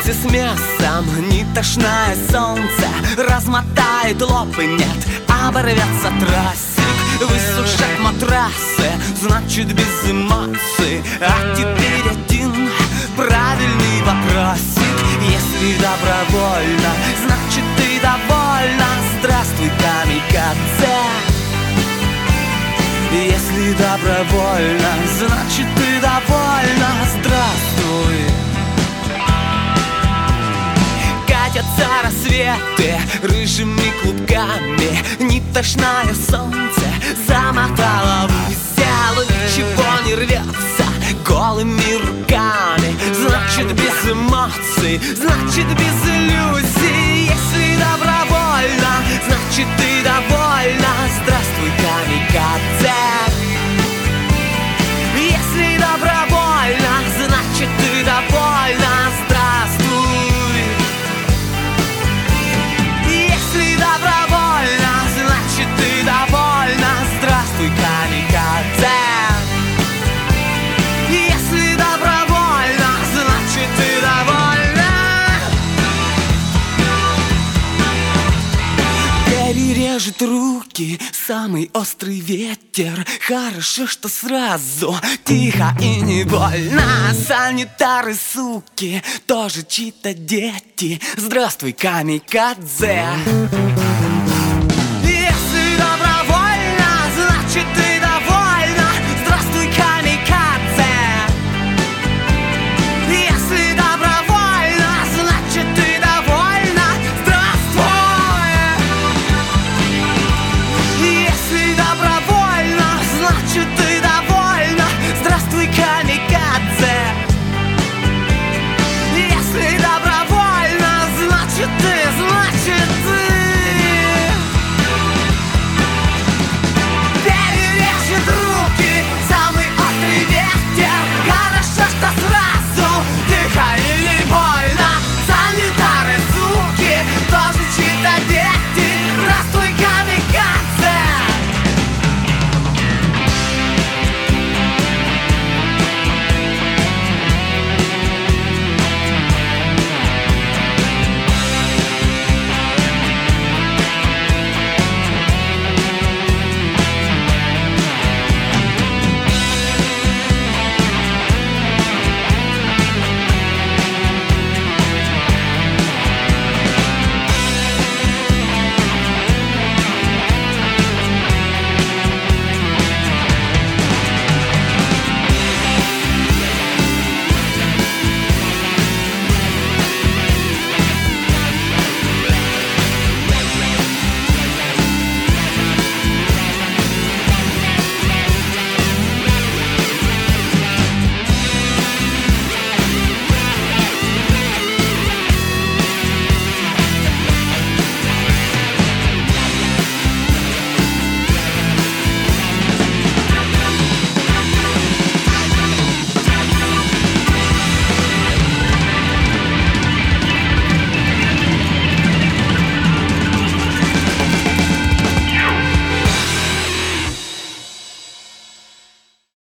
Камикадзе с мясом, не тошное солнце размотает лоб и нет, оборвется трассик, высушат матрасы, значит без эмоций. А теперь один правильный вопросик: если добровольно, значит ты довольна. Здравствуй, камикадзе. Если добровольно, значит ты довольна. Здравствуй. Катятся рассветы рыжими клубками, не тошное солнце замотало в узел. Ничего не рвется голыми руками, значит без эмоций, значит без иллюзий. Если добровольно, значит ты довольна. Здравствуй, камикадзе. Если добровольно, значит ты довольна. Здравствуй. Если добровольно, значит ты довольна. Здравствуй, камикадзе. Если добровольно, значит ты довольна. Перережет руки самый острый ветер. Хорошо, что сразу тихо и не больно. Санитары, суки, тоже чьи-то дети. Здравствуй, камикадзе.